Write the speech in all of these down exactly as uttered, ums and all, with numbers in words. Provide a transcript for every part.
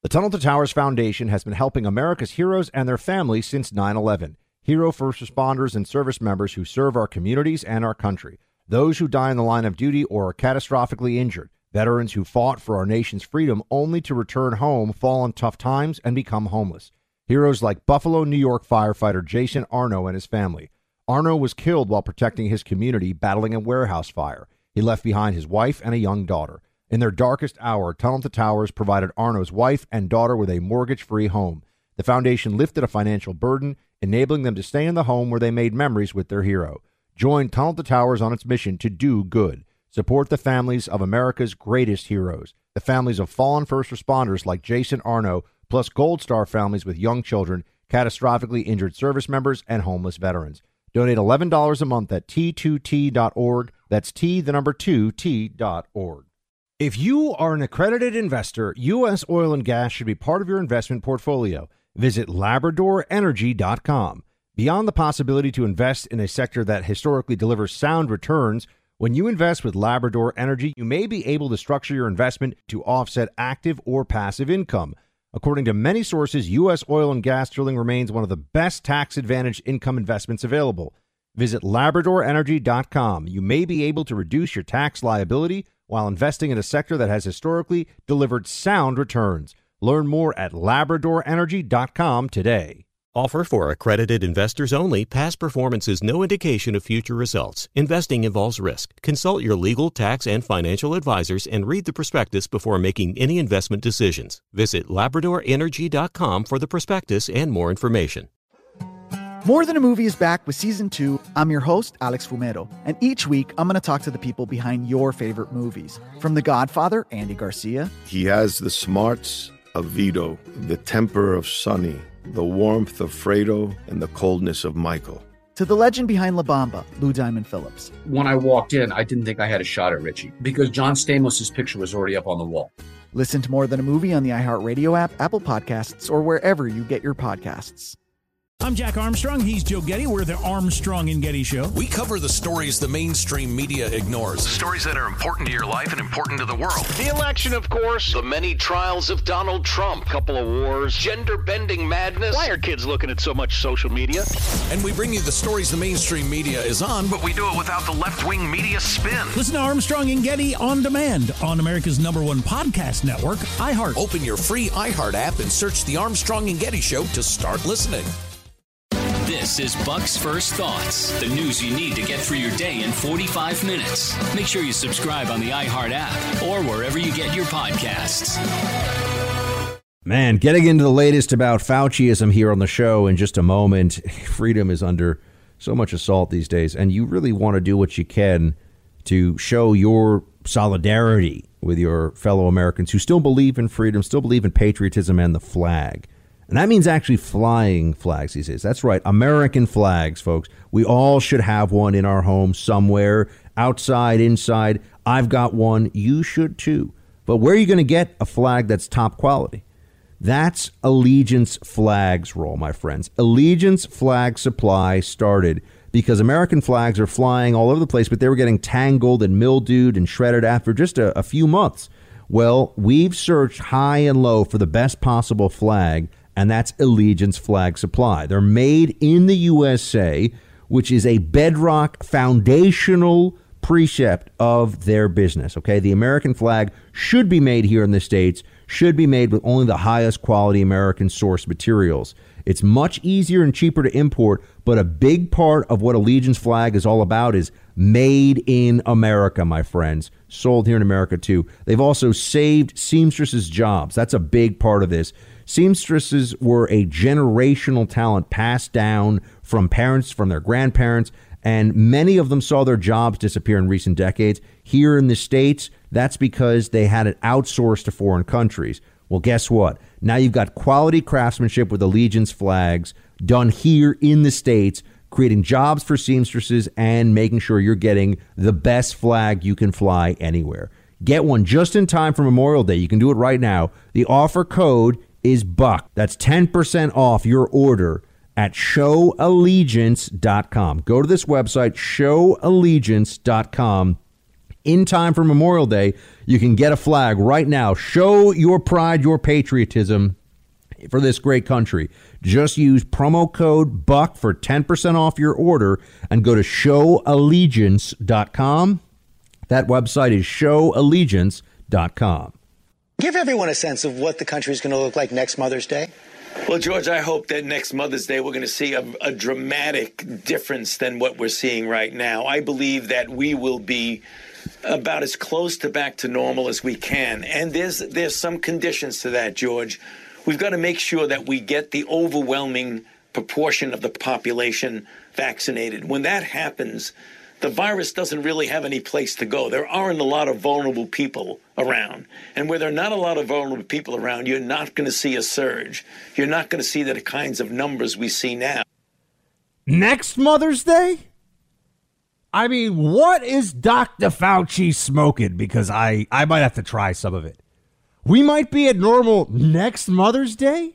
The Tunnel to Towers Foundation has been helping America's heroes and their families since nine eleven. Hero first responders and service members who serve our communities and our country. Those who die in the line of duty or are catastrophically injured. Veterans who fought for our nation's freedom only to return home, fall in tough times, and become homeless. Heroes like Buffalo, New York firefighter Jason Arno and his family. Arno was killed while protecting his community battling a warehouse fire. He left behind his wife and a young daughter. In their darkest hour, Tunnel to Towers provided Arno's wife and daughter with a mortgage-free home. The foundation lifted a financial burden, enabling them to stay in the home where they made memories with their hero. Join Tunnel to Towers on its mission to do good. Support the families of America's greatest heroes, the families of fallen first responders like Jason Arno, plus Gold Star families with young children, catastrophically injured service members, and homeless veterans. Donate eleven dollars a month at T two T dot org. That's T, the number two, T dot org. If you are an accredited investor, U S oil and gas should be part of your investment portfolio. Visit Labrador Energy dot com. Beyond the possibility to invest in a sector that historically delivers sound returns, when you invest with Labrador Energy, you may be able to structure your investment to offset active or passive income. According to many sources, U S oil and gas drilling remains one of the best tax-advantaged income investments available. Visit Labrador Energy dot com. You may be able to reduce your tax liability while investing in a sector that has historically delivered sound returns. Learn more at Labrador Energy dot com today. Offer for accredited investors only. Past performance is no indication of future results. Investing involves risk. Consult your legal, tax, and financial advisors and read the prospectus before making any investment decisions. Visit Labrador Energy dot com for the prospectus and more information. More Than a Movie is back with Season two. I'm your host, Alex Fumero, and each week I'm going to talk to the people behind your favorite movies. From The Godfather, Andy Garcia. He has the smarts of Vito, the temper of Sonny, the warmth of Fredo, and the coldness of Michael. To the legend behind La Bamba, Lou Diamond Phillips. When I walked in, I didn't think I had a shot at Richie because John Stamos' picture was already up on the wall. Listen to More Than a Movie on the iHeartRadio app, Apple Podcasts, or wherever you get your podcasts. I'm Jack Armstrong. He's Joe Getty. We're the Armstrong and Getty Show. We cover the stories the mainstream media ignores. Stories that are important to your life and important to the world. The election, of course. The many trials of Donald Trump. Couple of wars. Gender-bending madness. Why are kids looking at so much social media? And we bring you the stories the mainstream media is on, but we do it without the left-wing media spin. Listen to Armstrong and Getty on demand on America's number one podcast network, iHeart. Open your free iHeart app and search The Armstrong and Getty Show to start listening. This is Buck's First Thoughts, the news you need to get through your day in forty-five minutes. Make sure you subscribe on the iHeart app or wherever you get your podcasts. Man, getting into the latest about Fauciism here on the show in just a moment. Freedom is under so much assault these days, and you really want to do what you can to show your solidarity with your fellow Americans who still believe in freedom, still believe in patriotism and the flag. And that means actually flying flags these days. That's right. American flags, folks. We all should have one in our home somewhere, outside, inside. I've got one. You should, too. But where are you going to get a flag that's top quality? That's Allegiance Flag's role, my friends. Allegiance Flag Supply started because American flags are flying all over the place, but they were getting tangled and mildewed and shredded after just a, a few months. Well, we've searched high and low for the best possible flag, and that's Allegiance Flag Supply. They're made in the U S A, which is a bedrock foundational precept of their business. Okay, the American flag should be made here in the States, should be made with only the highest quality American source materials. It's much easier and cheaper to import, but a big part of what Allegiance Flag is all about is made in America, my friends. Sold here in America, too. They've also saved seamstresses' jobs. That's a big part of this. Seamstresses were a generational talent passed down from parents, from their grandparents, and many of them saw their jobs disappear in recent decades. Here in the States, that's because they had it outsourced to foreign countries. Well, guess what? Now you've got quality craftsmanship with Allegiance flags done here in the States, creating jobs for seamstresses and making sure you're getting the best flag you can fly anywhere. Get one just in time for Memorial Day. You can do it right now. The offer code is Buck. That's ten percent off your order at show allegiance dot com. Go to this website, show allegiance dot com. in time for Memorial Day, you can get a flag right now. Show your pride, your patriotism for this great country. Just use promo code BUCK for ten percent off your order and go to show allegiance dot com. That website is show allegiance dot com. Give everyone a sense of what the country is going to look like next Mother's Day. Well, George, I hope that next Mother's Day we're going to see a, a dramatic difference than what we're seeing right now. I believe that we will be about as close to back to normal as we can. And there's there's some conditions to that, George. We've got to make sure that we get the overwhelming proportion of the population vaccinated. When that happens, the virus doesn't really have any place to go. There aren't a lot of vulnerable people around. And where there are not a lot of vulnerable people around, you're not going to see a surge. You're not going to see the kinds of numbers we see now. Next Mother's Day? I mean, what is Doctor Fauci smoking? Because I, I might have to try some of it. We might be at normal next Mother's Day?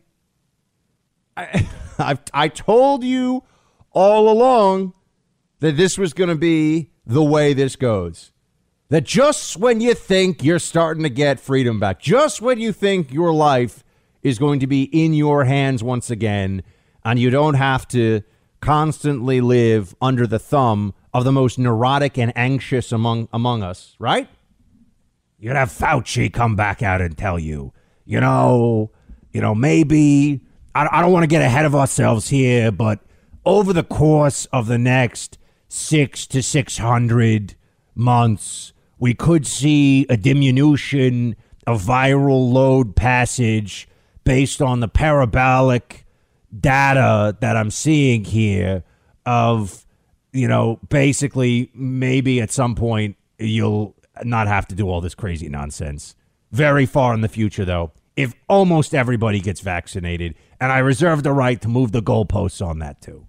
I, I've, I told you all along that this was going to be the way this goes. That just when you think you're starting to get freedom back, just when you think your life is going to be in your hands once again, and you don't have to constantly live under the thumb of the most neurotic and anxious among among us, right? You'd have Fauci come back out and tell you, you know, you know, maybe, I, I don't want to get ahead of ourselves here, but over the course of the next six to six hundred months, we could see a diminution of viral load passage based on the parabolic data that I'm seeing here of, you know, basically maybe at some point you'll not have to do all this crazy nonsense. Very far in the future, though, if almost everybody gets vaccinated, and I reserve the right to move the goalposts on that, too.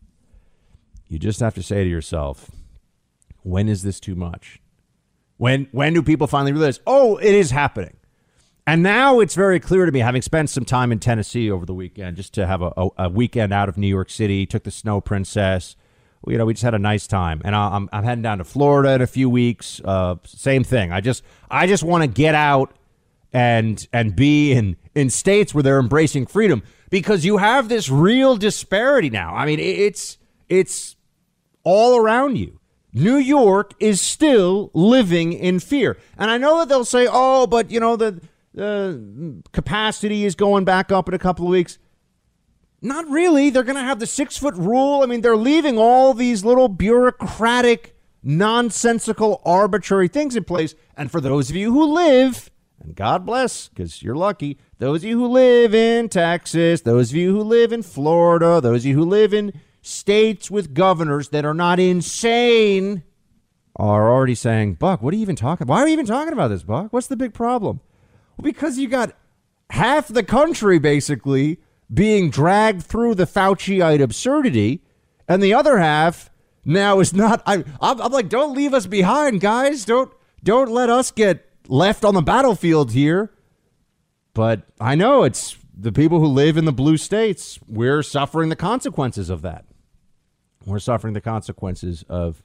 You just have to say to yourself, when is this too much? When when do people finally realize, oh, it is happening? And now it's very clear to me, having spent some time in Tennessee over the weekend, just to have a, a, a weekend out of New York City, took the Snow Princess. You know, we just had a nice time. And I'm I'm heading down to Florida in a few weeks. Uh, same thing. I just I just want to get out and and be in, in states where they're embracing freedom, because you have this real disparity now. I mean, it's it's all around you. New York is still living in fear. And I know that they'll say, oh, but, you know, the, the capacity is going back up in a couple of weeks. Not really. They're going to have the six foot rule. I mean, they're leaving all these little bureaucratic, nonsensical, arbitrary things in place. And for those of you who live, and God bless, because you're lucky, those of you who live in Texas, those of you who live in Florida, those of you who live in states with governors that are not insane, are already saying, Buck, what are you even talking about? Why are you even talking about this, Buck? What's the big problem? Well, because you got half the country basically being dragged through the Fauciite absurdity, and the other half now is not. I'm, I'm, I'm like, don't leave us behind, guys. Don't don't let us get left on the battlefield here. But I know it's the people who live in the blue states. We're suffering the consequences of that. We're suffering the consequences of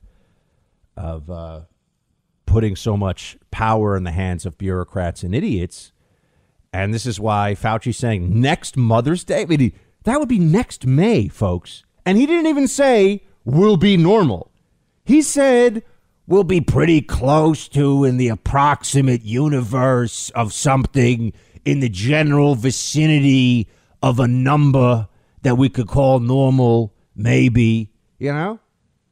of uh, putting so much power in the hands of bureaucrats and idiots. And this is why Fauci's saying next Mother's Day. I mean, that would be next May, folks. And he didn't even say we'll be normal. He said we'll be pretty close to in the approximate universe of something in the general vicinity of a number that we could call normal, maybe. You know?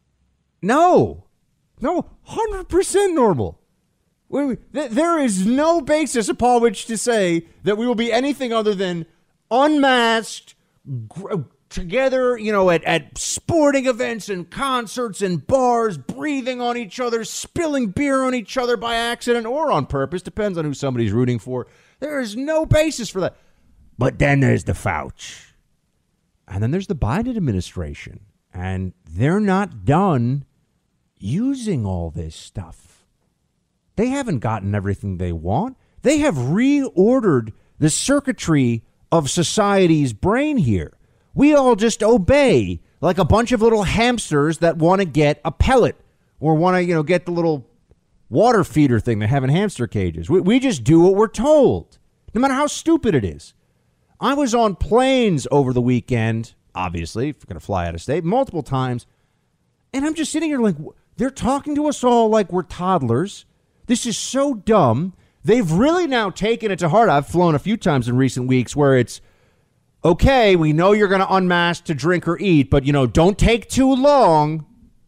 No. No, one hundred percent normal. There is no basis upon which to say that we will be anything other than unmasked, gr- together, you know, at, at sporting events and concerts and bars, breathing on each other, spilling beer on each other by accident or on purpose. Depends on who somebody's rooting for. There is no basis for that. But then there's the Fauci. And then there's the Biden administration. And they're not done using all this stuff. They haven't gotten everything they want. They have reordered the circuitry of society's brain here. We all just obey like a bunch of little hamsters that want to get a pellet or want to, you know, get the little water feeder thing they have in hamster cages. We, we just do what we're told, no matter how stupid it is. I was on planes over the weekend, obviously, if we're going to fly out of state, multiple times. And I'm just sitting here like, they're talking to us all like we're toddlers. This is so dumb. They've really now taken it to heart. I've flown a few times in recent weeks where it's, okay, we know you're going to unmask to drink or eat, but, you know, don't take too long.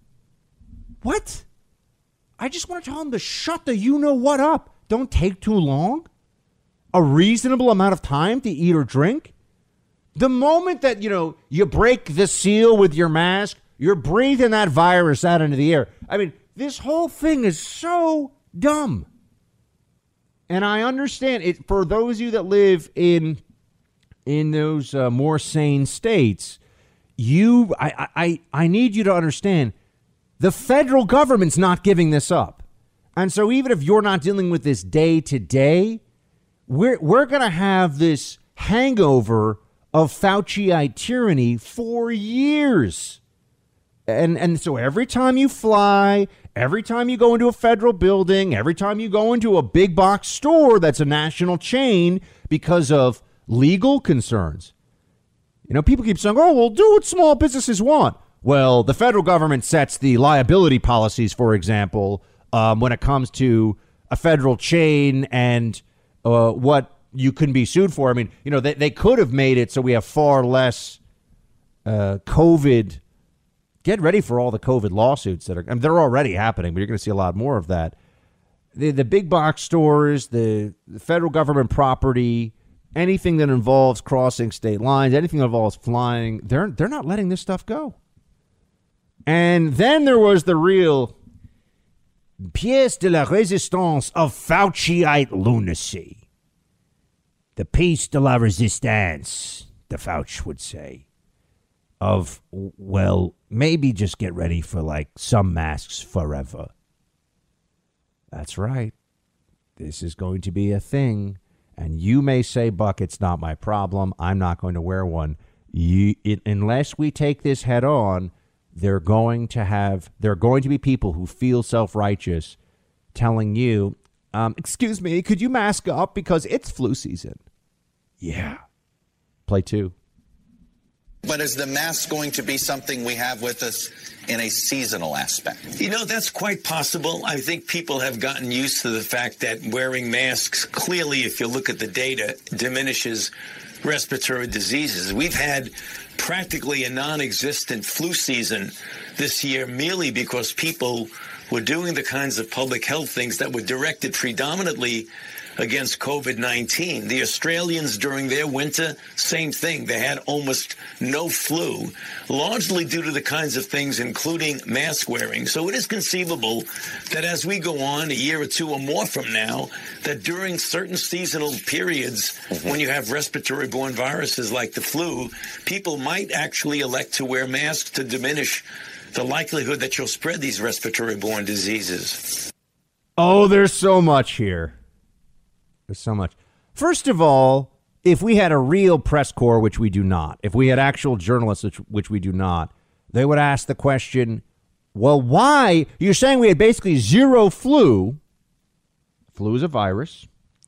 What? I just want to tell them to shut the you-know-what up. Don't take too long. A reasonable amount of time to eat or drink. The moment that, you know, you break the seal with your mask, you're breathing that virus out into the air. I mean, this whole thing is so dumb. And I understand it for those of you that live in in those uh, more sane states. You, I, I, I need you to understand the federal government's not giving this up. And so even if you're not dealing with this day to day, we're we're going to have this hangover of Fauciite tyranny for years. And and so every time you fly, every time you go into a federal building, every time you go into a big box store that's a national chain because of legal concerns, you know, people keep saying, oh, well, do what small businesses want. Well, the federal government sets the liability policies, for example, um, when it comes to a federal chain and uh, what you can be sued for. I mean, you know, they, they could have made it so we have far less uh, COVID. Get ready for all the COVID lawsuits that are, I mean, they're already happening, but you're going to see a lot more of that. The, the big box stores, the, the federal government property, anything that involves crossing state lines, anything that involves flying, they're they're not letting this stuff go. And then there was the real pièce de la résistance of Fauciite lunacy. The piece de la résistance, the Fauci would say, of, well, maybe just get ready for, like, some masks forever. That's right. This is going to be a thing. And you may say, Buck, it's not my problem. I'm not going to wear one. You, it, unless we take this head on, they're going to have, there are going to be people who feel self-righteous telling you, um, excuse me, could you mask up because it's flu season? Yeah. Play two. But is the mask going to be something we have with us in a seasonal aspect? You know, that's quite possible. I think people have gotten used to the fact that wearing masks, clearly, if you look at the data, diminishes respiratory diseases. We've had practically a non-existent flu season this year merely because people were doing the kinds of public health things that were directed predominantly against COVID nineteen. The Australians during their winter, same thing. They had almost no flu, largely due to the kinds of things, including mask wearing. So it is conceivable that as we go on a year or two or more from now, that during certain seasonal periods, mm-hmm. when you have respiratory-borne viruses like the flu, people might actually elect to wear masks to diminish the likelihood that you'll spread these respiratory-borne diseases. Oh, there's so much here. There's so much. First of all, if we had a real press corps, which we do not, if we had actual journalists, which, which we do not, they would ask the question, well, why? You're saying we had basically zero flu. Flu is a virus.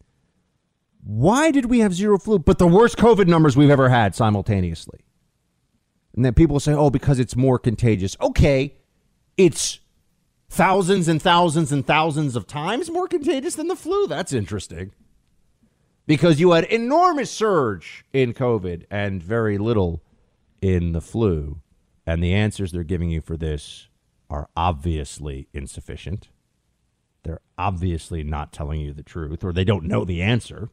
Why did we have zero flu, but the worst COVID numbers we've ever had simultaneously? And then people say, oh, because it's more contagious. Okay, it's thousands and thousands and thousands of times more contagious than the flu. That's interesting. Because you had enormous surge in COVID and very little in the flu. And the answers they're giving you for this are obviously insufficient. They're obviously not telling you the truth, or they don't know the answer.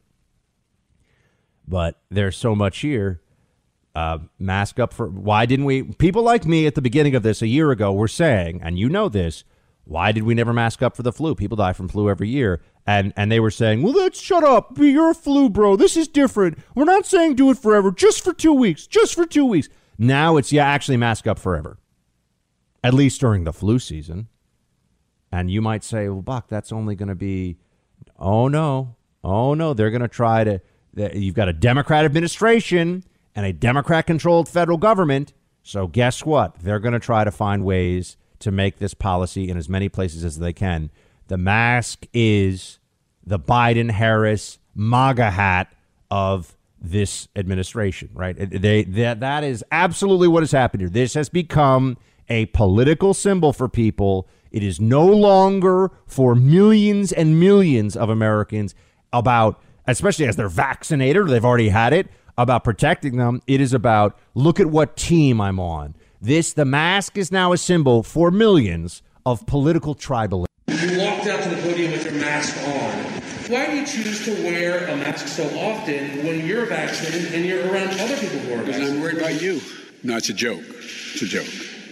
But there's so much here. Uh, mask up for, why didn't we, people like me at the beginning of this a year ago were saying, and you know this, why did we never mask up for the flu? People die from flu every year. And and they were saying, well, let's shut up. You're a flu, bro. This is different. We're not saying do it forever, just for two weeks, just for two weeks. Now it's, yeah, actually mask up forever, at least during the flu season. And you might say, well, Buck, that's only going to be, oh, no. Oh, no. They're going to try to, you've got a Democrat administration and a Democrat-controlled federal government. So guess what? They're going to try to find ways to make this policy in as many places as they can The mask is the Biden-Harris MAGA hat of this administration, right? They, that that is absolutely what has happened here. This has become a political symbol for people. It is no longer for millions and millions of Americans about, especially as they're vaccinated or they've already had it, about protecting them. It is about, look at what team I'm on. This, the mask is now a symbol for millions of political tribalism. You walked out to the podium with your mask on. Why do you choose to wear a mask so often when you're vaccinated and you're around other people who are vaccinated? Because I'm worried about you. No, it's a joke. It's a joke.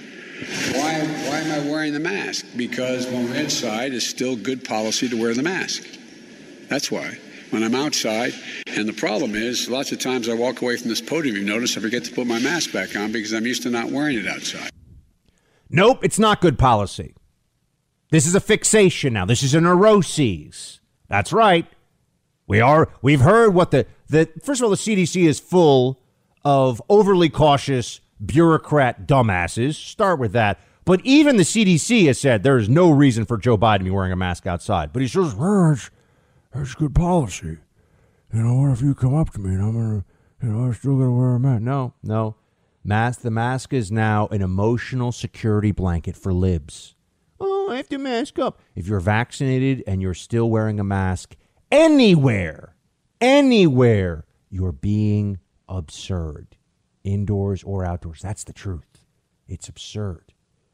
Why, why am I wearing the mask? Because when we're inside, it's still good policy to wear the mask. That's why. When I'm outside, and the problem is, lots of times I walk away from this podium, you notice I forget to put my mask back on because I'm used to not wearing it outside. Nope, it's not good policy. This is a fixation now. This is a neuroses. That's right. We are. We've heard what the, the first of all, the C D C is full of overly cautious bureaucrat dumbasses. Start with that. But even the C D C has said there is no reason for Joe Biden to be wearing a mask outside. But he says, oh, it's, it's good policy. You know, what if you come up to me and I'm going to, you know, I'm still going to wear a mask? No, no. Mask. The mask is now an emotional security blanket for libs. Oh, I have to mask up. If you're vaccinated and you're still wearing a mask anywhere, anywhere, you're being absurd, indoors or outdoors. That's the truth. It's absurd.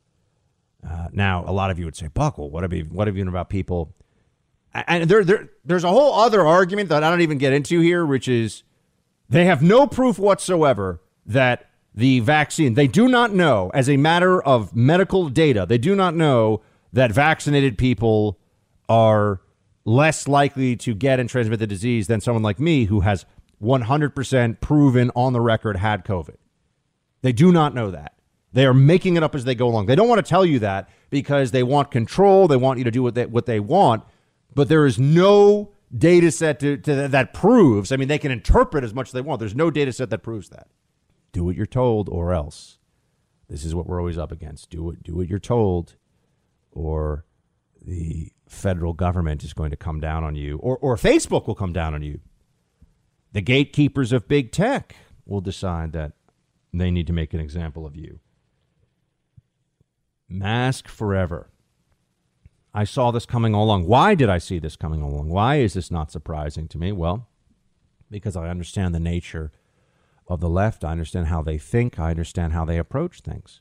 Uh, now, a lot of you would say, Buckle, what have you, what have you about people? And there, there, there's a whole other argument that I don't even get into here, which is they have no proof whatsoever that the vaccine, they do not know, as a matter of medical data, they do not know that vaccinated people are less likely to get and transmit the disease than someone like me who has one hundred percent proven on the record had COVID. They do not know that. They are making it up as they go along. They don't want to tell you that because they want control. They want you to do what they, what they want. But there is no data set to, to, that proves. I mean, they can interpret as much as they want. There's no data set that proves that. Do what you're told or else. This is what we're always up against. Do it, do what you're told or the federal government is going to come down on you or, or Facebook will come down on you. The gatekeepers of big tech will decide that they need to make an example of you. Mask forever. I saw this coming all along. Why did I see this coming along? Why is this not surprising to me? Well, because I understand the nature of the left. I understand how they think. I understand how they approach things.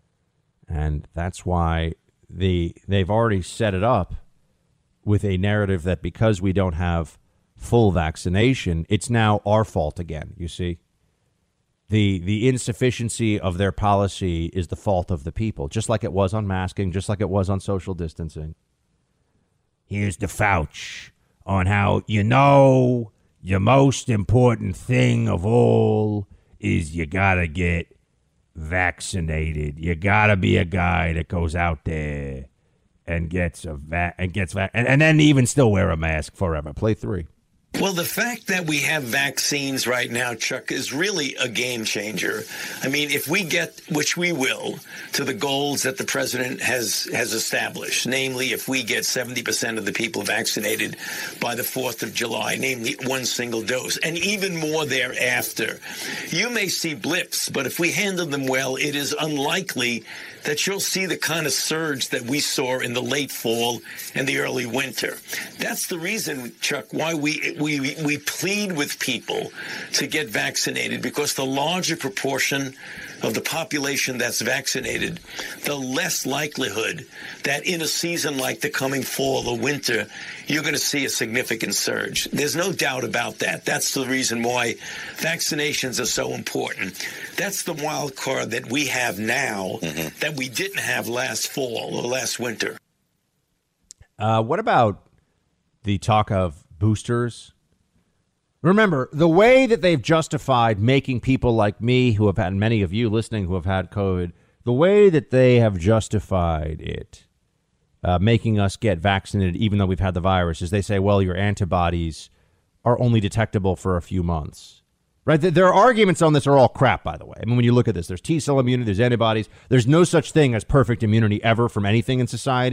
And that's why the they've already set it up with a narrative that because we don't have full vaccination, it's now our fault again, you see. The the insufficiency of their policy is the fault of the people, just like it was on masking, just like it was on social distancing. Here's the Fauci on how, you know, your most important thing of all is you got to get vaccinated. You got to be a guy that goes out there and gets a va- and gets va- and, and then even still wear a mask forever. Play three. Well, the fact that we have vaccines right now, Chuck, is really a game changer. I mean, if we get, which we will, to the goals that the president has has established, namely, if we get seventy percent of the people vaccinated by the fourth of July, namely one single dose, and even more thereafter, you may see blips, but if we handle them well, it is unlikely that you'll see the kind of surge that we saw in the late fall and the early winter. That's the reason, Chuck, why we we we plead with people to get vaccinated, because the larger proportion of the population that's vaccinated, the less likelihood that in a season like the coming fall or winter, you're going to see a significant surge. There's no doubt about that. That's the reason why vaccinations are so important. That's the wild card that we have now mm-hmm. that we didn't have last fall or last winter. Uh, what about the talk of boosters? Remember, the way that they've justified making people like me, who have had, many of you listening who have had COVID, the way that they have justified it, uh, making us get vaccinated even though we've had the virus, is they say, well, your antibodies are only detectable for a few months. Right? Their arguments on this are all crap, by the way. I mean, when you look at this, there's T-cell immunity, there's antibodies. There's no such thing as perfect immunity ever from anything in society.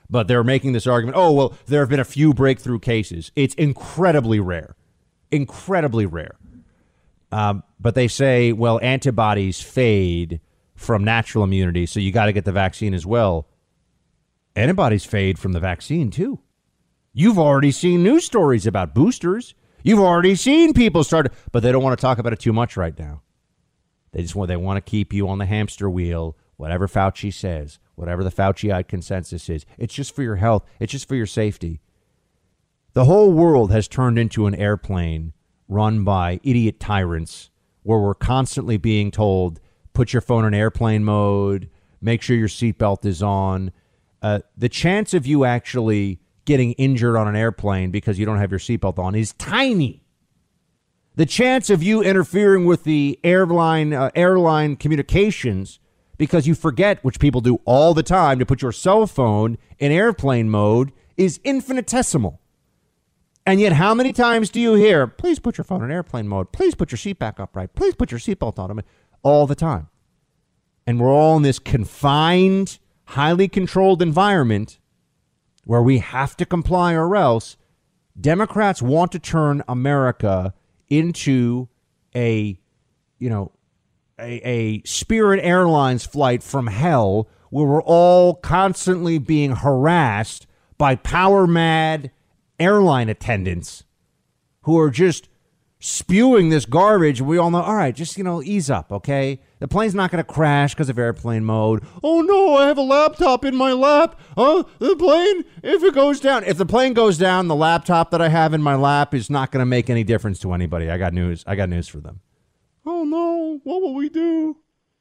but they're making this argument, oh, well, there have been a few breakthrough cases. It's incredibly rare, incredibly rare. Um, but they say, well, antibodies fade from natural immunity, so you got to get the vaccine as well. Antibodies fade from the vaccine, too. You've already seen news stories about boosters. You've already seen people start, but they don't want to talk about it too much right now. They just want, they want to keep you on the hamster wheel, whatever Fauci says, whatever the Fauci-eyed consensus is. It's just for your health. It's just for your safety. The whole world has turned into an airplane run by idiot tyrants where we're constantly being told, put your phone in airplane mode, make sure your seatbelt is on. Uh, the chance of you actually getting injured on an airplane because you don't have your seatbelt on is tiny. The chance of you interfering with the airline uh, airline communications because you forget, which people do all the time, to put your cell phone in airplane mode is infinitesimal. And yet, how many times do you hear, please put your phone in airplane mode, please put your seat back upright, please put your seatbelt on, all the time. And we're all in this confined, highly controlled environment where we have to comply or else. Democrats want to turn America into a, you know, a, a Spirit Airlines flight from hell where we're all constantly being harassed by power mad airline attendants who are just spewing this garbage. We all know, all right, just, you know, ease up, okay? The plane's not going to crash because of airplane mode. Oh, no, I have a laptop in my lap. Oh, the plane, if it goes down. If the plane goes down, the laptop that I have in my lap is not going to make any difference to anybody. I got news. I got news for them. Oh, no, what will we do?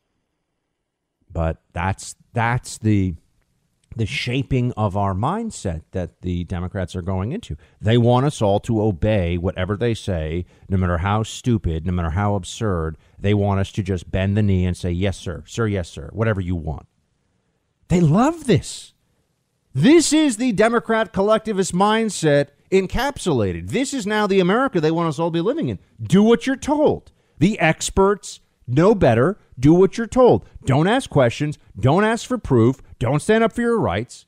But that's that's the... the shaping of our mindset that the Democrats are going into. They want us all to obey whatever they say, no matter how stupid, no matter how absurd. They want us to just bend the knee and say, yes, sir, sir, yes, sir, whatever you want. They love this. This is the Democrat collectivist mindset encapsulated. This is now the America they want us all to be living in. Do what you're told. The experts know better. Do what you're told. Don't ask questions. Don't ask for proof. Don't stand up for your rights.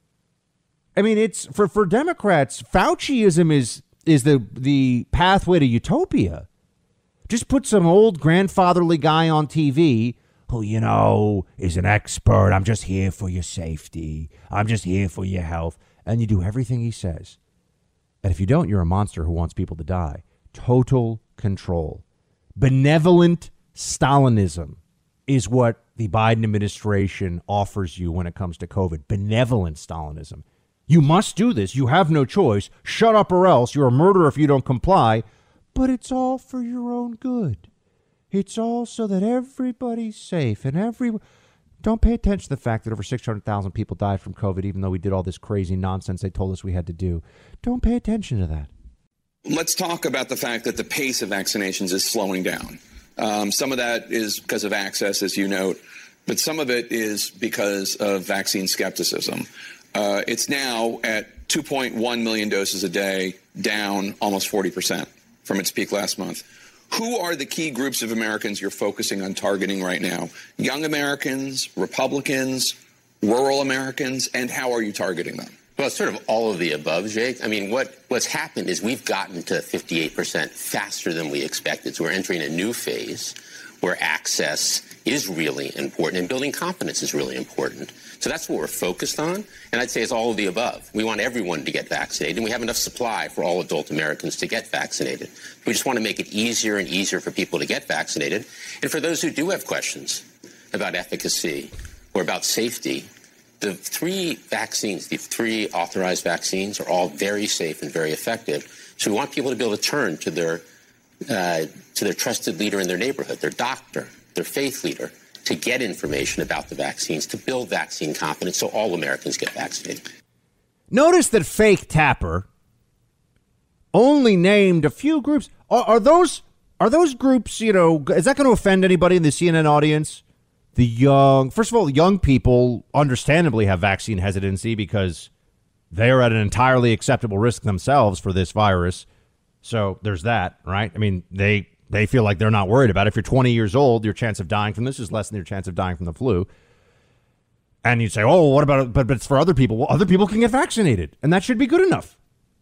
I mean, it's for, for Democrats, Fauciism is is the the pathway to utopia. Just put some old grandfatherly guy on T V who, you know, is an expert. I'm just here for your safety. I'm just here for your health. And you do everything he says. And if you don't, you're a monster who wants people to die. Total control. Benevolent Stalinism is what the Biden administration offers you when it comes to COVID. Benevolent Stalinism. You must do this. You have no choice. Shut up or else. You're a murderer if you don't comply. But it's all for your own good. It's all so that everybody's safe and every. Don't pay attention to the fact that over six hundred thousand people died from COVID, even though we did all this crazy nonsense they told us we had to do. Don't pay attention to that. Let's talk about the fact that the pace of vaccinations is slowing down. Um, some of that is because of access, as you note, but some of it is because of vaccine skepticism. Uh, it's now at two point one million doses a day, down almost forty percent from its peak last month. Who are the key groups of Americans you're focusing on targeting right now? Young Americans, Republicans, rural Americans, and how are you targeting them? Well, it's sort of all of the above, Jake. I mean, what, what's happened is we've gotten to fifty-eight percent faster than we expected. So we're entering a new phase where access is really important and building confidence is really important. So that's what we're focused on. And I'd say it's all of the above. We want everyone to get vaccinated, and we have enough supply for all adult Americans to get vaccinated. We just want to make it easier and easier for people to get vaccinated. And for those who do have questions about efficacy or about safety, the three vaccines, the three authorized vaccines are all very safe and very effective. So we want people to be able to turn to their uh, to their trusted leader in their neighborhood, their doctor, their faith leader, to get information about the vaccines, to build vaccine confidence so all Americans get vaccinated. Notice that Fake Tapper only named a few groups. Are, are those are those groups, you know, is that going to offend anybody in the C N N audience? The young, first of all, young people understandably have vaccine hesitancy because they're at an entirely acceptable risk themselves for this virus. So there's that, right? I mean, they they feel like they're not worried about it. If you're twenty years old, your chance of dying from this is less than your chance of dying from the flu. And you'd say, oh, what about it? But, but it's for other people. Well, other people can get vaccinated, and that should be good enough.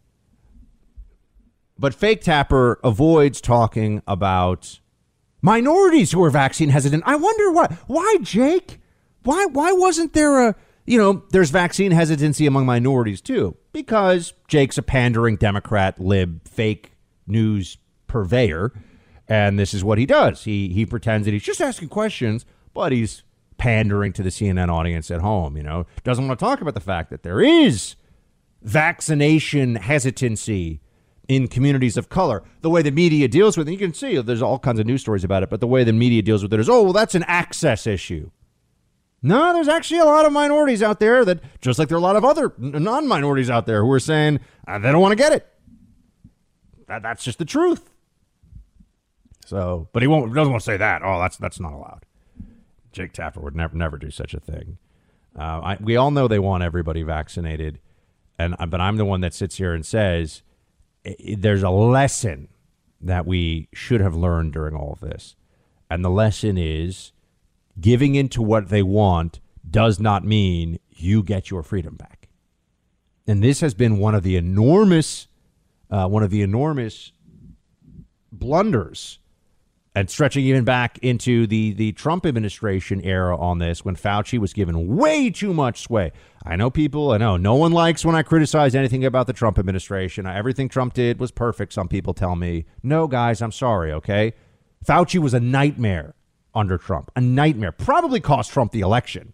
But Fake Tapper avoids talking about minorities who are vaccine hesitant. I wonder why. Why, Jake? Why why wasn't there a, you know, there's vaccine hesitancy among minorities, too? Because Jake's a pandering Democrat, lib, fake news purveyor. And this is what he does. He he pretends that he's just asking questions, but he's pandering to the C N N audience at home, you know. Doesn't want to talk about the fact that there is vaccination hesitancy in communities of color. The way the media deals with it, you can see there's all kinds of news stories about it, but the way the media deals with it is, oh, well, that's an access issue. No, there's actually a lot of minorities out there that, just like there are a lot of other non-minorities out there who are saying uh, they don't want to get it. That, that's just the truth. So, but he won't. Doesn't want to say that. Oh, that's that's not allowed. Jake Tapper would never never do such a thing. Uh, I, we all know they want everybody vaccinated, and but I'm the one that sits here and says it, there's a lesson that we should have learned during all of this, and the lesson is giving into what they want does not mean you get your freedom back. And this has been one of the enormous, uh, one of the enormous blunders. And stretching even back into the, the Trump administration era on this, when Fauci was given way too much sway. I know people, I know no one likes when I criticize anything about the Trump administration. Everything Trump did was perfect, some people tell me. No, guys, I'm sorry, okay? Fauci was a nightmare under Trump. A nightmare. Probably cost Trump the election.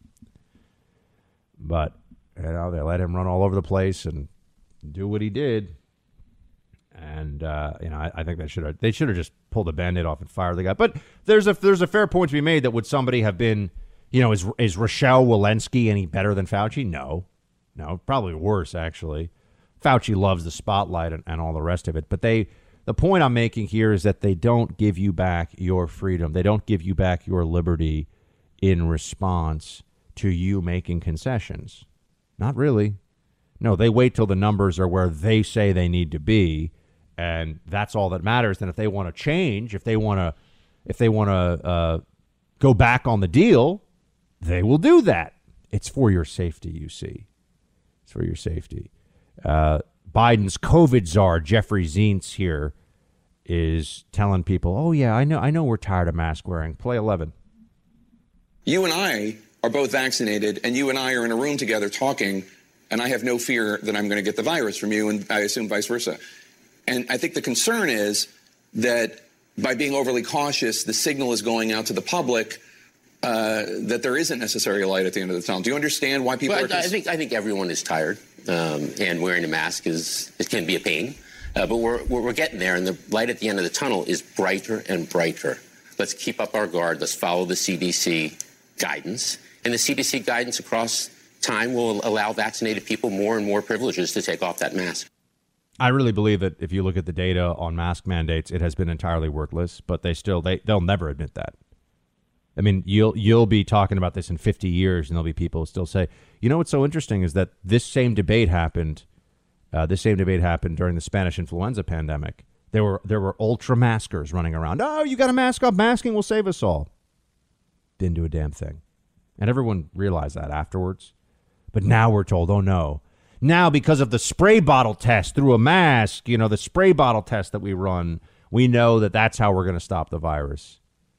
But, you know, they let him run all over the place and do what he did. And, uh, you know, I, I think they should have they should have just pulled the Band-Aid off and fired the guy. But there's a there's a fair point to be made that would somebody have been, you know, is is Rochelle Walensky any better than Fauci? No. No, probably worse, actually. Fauci loves the spotlight and, and all the rest of it. But they the point I'm making here is that they don't give you back your freedom. They don't give you back your liberty in response to you making concessions. Not really. No, they wait till the numbers are where they say they need to be. And that's all that matters. Then if they want to change, if they want to, if they want to uh, go back on the deal, they will do that. It's for your safety, you see. It's for your safety. Uh, Biden's COVID czar, Jeffrey Zients, here is telling people, oh, yeah, I know, I know we're tired of mask wearing. Play eleven. You and I are both vaccinated, and you and I are in a room together talking, and I have no fear that I'm going to get the virus from you, and I assume vice versa. And I think the concern is that by being overly cautious, the signal is going out to the public uh, that there isn't necessarily a light at the end of the tunnel. Do you understand why people well, are... Cons- I think I think everyone is tired, um, and wearing a mask is it can be a pain. Uh, but we're, we're we're getting there, and the light at the end of the tunnel is brighter and brighter. Let's keep up our guard. Let's follow the C D C guidance. And the C D C guidance across time will allow vaccinated people more and more privileges to take off that mask. I really believe that if you look at the data on mask mandates, it has been entirely worthless, but they still, they, they'll never admit that. I mean, you'll you'll be talking about this in fifty years, and there'll be people who still say, you know what's so interesting is that this same debate happened, uh, this same debate happened during the Spanish influenza pandemic. There were there were ultra maskers running around. Oh, you got to mask up. Masking will save us all. Didn't do a damn thing. And everyone realized that afterwards. But now we're told, oh, no. Now, because of the spray bottle test through a mask, you know, the spray bottle test that we run, we know that that's how we're going to stop the virus.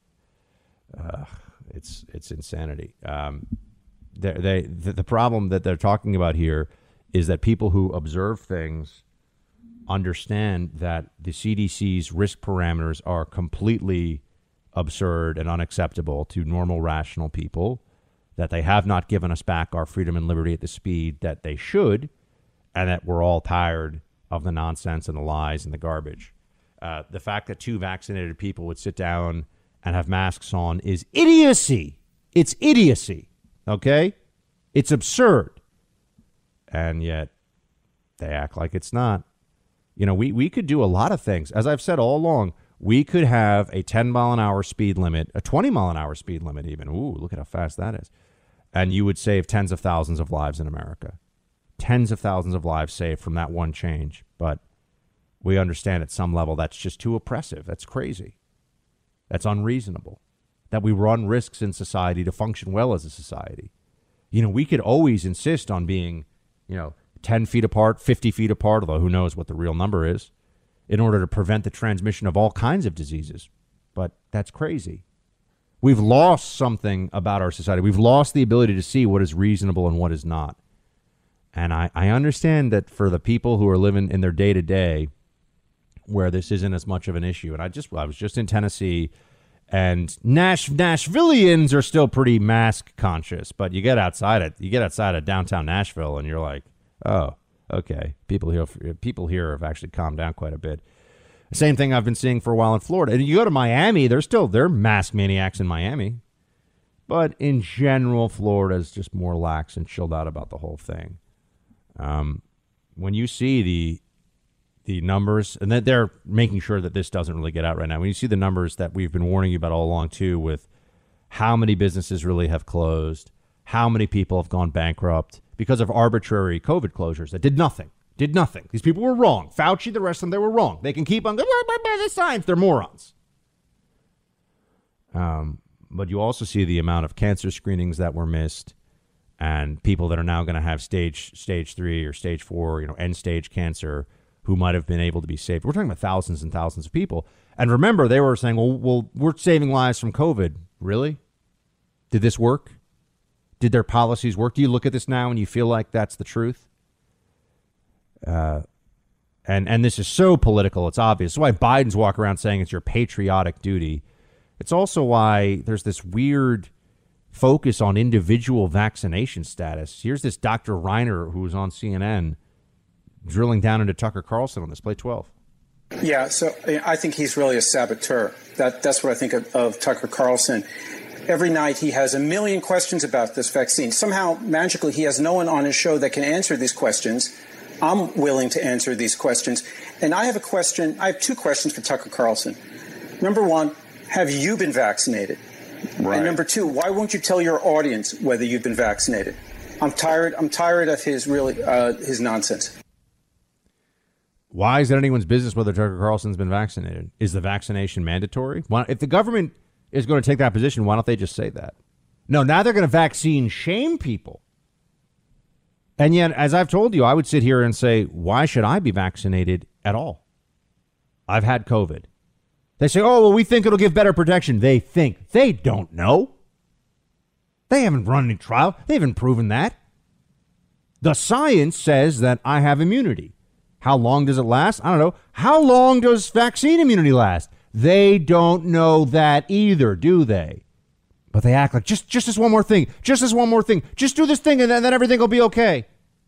Uh, it's it's insanity. Um, they, they the, the problem that they're talking about here is that people who observe things understand that the C D C's risk parameters are completely absurd and unacceptable to normal, rational people, that they have not given us back our freedom and liberty at the speed that they should, and that we're all tired of the nonsense and the lies and the garbage. Uh, the fact that two vaccinated people would sit down and have masks on is idiocy. It's idiocy, okay? It's absurd. And yet they act like it's not. You know, we, we could do a lot of things. As I've said all along, we could have a ten mile an hour speed limit, a twenty mile an hour speed limit even. Ooh, look at how fast that is. And you would save tens of thousands of lives in America. Tens of thousands of lives saved from that one change. But we understand at some level that's just too oppressive. That's crazy. That's unreasonable. That we run risks in society to function well as a society. You know, we could always insist on being, you know, ten feet apart, fifty feet apart, although who knows what the real number is, in order to prevent the transmission of all kinds of diseases. But that's crazy. We've lost something about our society. We've lost the ability to see what is reasonable and what is not. And I, I understand that for the people who are living in their day-to-day where this isn't as much of an issue. And I just I was just in Tennessee, and Nash Nashvillians are still pretty mask conscious, but you get outside it, you get outside of downtown Nashville, and you're like, oh, okay. People here, people here have actually calmed down quite a bit. Same thing I've been seeing for a while in Florida. And you go to Miami, there's still they're mask maniacs in Miami, but in general, Florida is just more lax and chilled out about the whole thing. Um, when you see the the numbers, and that they're making sure that this doesn't really get out right now. When you see the numbers that we've been warning you about all along, too, with how many businesses really have closed, how many people have gone bankrupt because of arbitrary COVID closures that did nothing, did nothing. These people were wrong. Fauci, the rest of them, they were wrong. They can keep on going, the science, they're morons. Um, but you also see the amount of cancer screenings that were missed, and people that are now going to have stage stage three or stage four, you know, end stage cancer, who might have been able to be saved. We're talking about thousands and thousands of people. And remember, they were saying, well, well, we're saving lives from COVID. Really? Did this work? Did their policies work? Do you look at this now and you feel like that's the truth? Uh, and, and this is so political, it's obvious. It's why Biden's walk around saying it's your patriotic duty. It's also why there's this weird focus on individual vaccination status. Here's this Doctor Reiner who was on C N N drilling down into Tucker Carlson on this. Play twelve. Yeah, so I think he's really a saboteur. That That's what I think of, of Tucker Carlson. Every night he has a million questions about this vaccine. Somehow, magically, he has no one on his show that can answer these questions. I'm willing to answer these questions. And I have a question. I have two questions for Tucker Carlson. Number one, have you been vaccinated? Right. And number two, why won't you tell your audience whether you've been vaccinated? I'm tired. I'm tired of his really uh, his nonsense. Why is it anyone's business whether Tucker Carlson's been vaccinated? Is the vaccination mandatory? Why, if the government is going to take that position, why don't they just say that? No, now they're going to vaccine shame people. And yet, as I've told you, I would sit here and say, why should I be vaccinated at all? I've had COVID. They say, oh, well, we think it'll give better protection. They think. They don't know. They haven't run any trial. They haven't proven that. The science says that I have immunity. How long does it last? I don't know. How long does vaccine immunity last? They don't know that either, do they? But they act like, just, just this one more thing. Just this one more thing. Just do this thing and then, then everything will be okay.